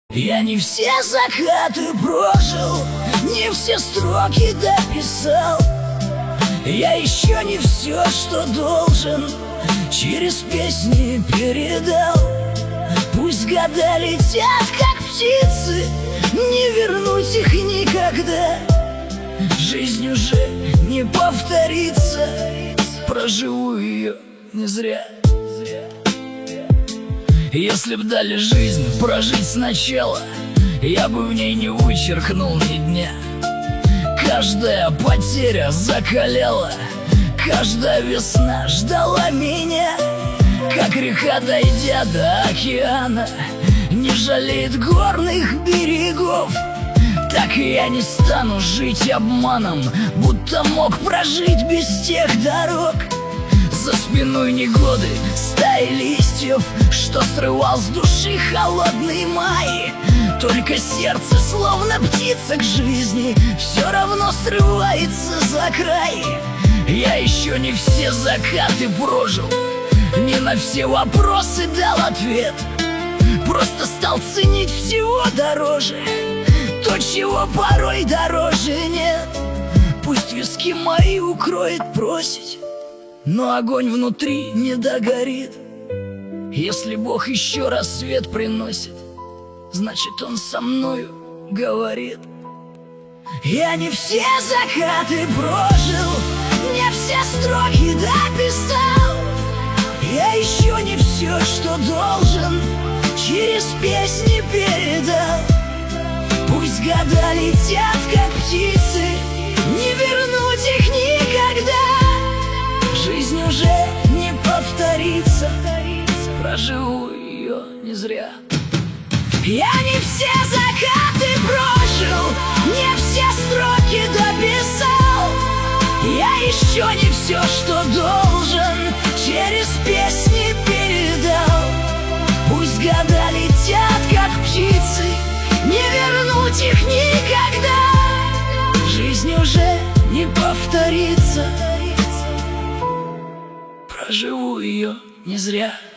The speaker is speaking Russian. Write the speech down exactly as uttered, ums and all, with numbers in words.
Я не все закаты прожил, не все строки дописал. Я еще не все, что должен, через песни передал. Пусть года летят, как птицы, не вернуть их никогда. Жизнь уже не повторится, проживу ее не зря. Если б дали жизнь прожить сначала, я бы в ней не вычеркнул ни дня. Каждая потеря закаляла, каждая весна ждала меня. Как река, дойдя до океана, не жалеет горных берегов, так и я не стану жить обманом, будто мог прожить без тех дорог. За спиной негоды, стаи листьев, что срывал с души холодный май. Только сердце, словно птица к жизни, все равно срывается за край. Я еще не все закаты прожил, не на все вопросы дал ответ. Просто стал ценить всего дороже то, чего порой дороже нет. Пусть виски мои укроет просить, но огонь внутри не догорит. Если Бог еще раз свет приносит, значит, Он со мною говорит. Я не все закаты прожил, не все строки дописал. Я еще не все, что должен, через песни передал. Пусть года летят, как птицы, не вернуть их никогда. Жизнь уже не повторится, проживу ее не зря. Я не все закаты прожил, не все строки дописал. Я еще не все, что должен, через песни передал. Пусть года летят, как птицы, не вернуть их никогда. Жизнь уже не повторится, проживу ее не зря.